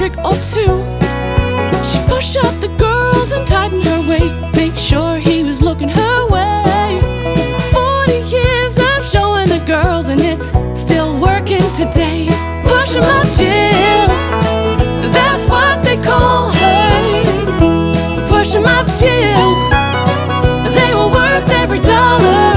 trick or two. She pushed up the girls and tightened her waist, make sure he was looking her way. 40 years of showing the girls, and it's still working today. Push 'em up, Jill, that's what they call her. Push 'em up, Jill, they were worth every dollar.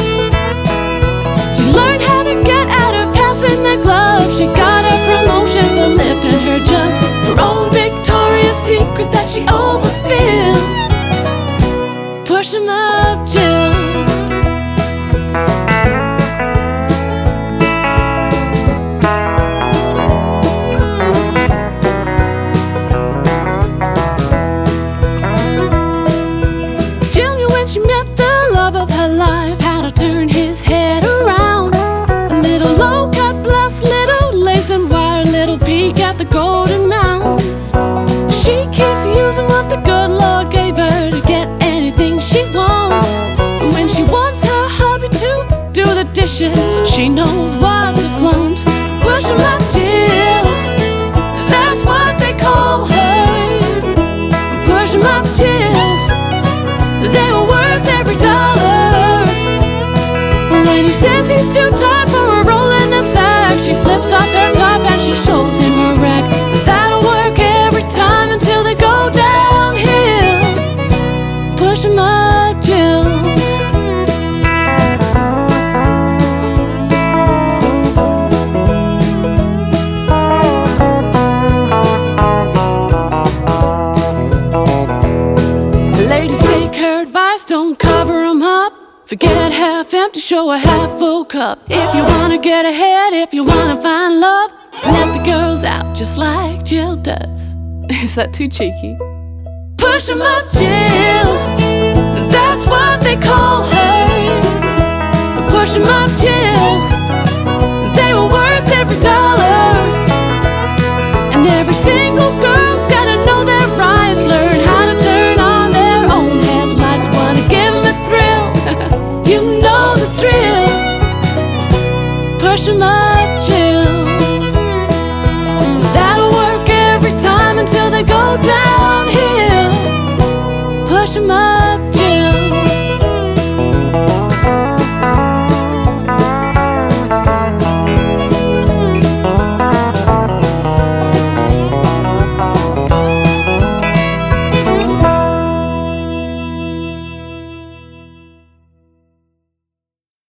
She learned how to get out of passing the glove. She got a promotion for lifting her jugs, her own Victoria's Secret that she overfilled. Push 'em up, Jill. Jill knew when she met the love of her life how to turn his head around. A little low-cut blouse, little lace and wire, little peek at the Golden Mounds. She keeps using what the good Lord gave her to get anything she wants. And when she wants her hubby to do the dishes, she knows what to flaunt. Push 'em up, Jill, that's what they call her. Push 'em up, Jill, they were worth every dollar. When he says he's too tired for a roll in the sack, she flips up her top and she shows him her rack. That'll work every time until they go downhill. Push 'em up, Jill. Ladies, take her advice, don't cover 'em up. Forget half empty, show a half full cup. If you wanna get ahead, if you wanna find love, let the girls out just like Jill does. Is that too cheeky? Push 'em up, Jill, that's what they call her. Push 'em up, Jill.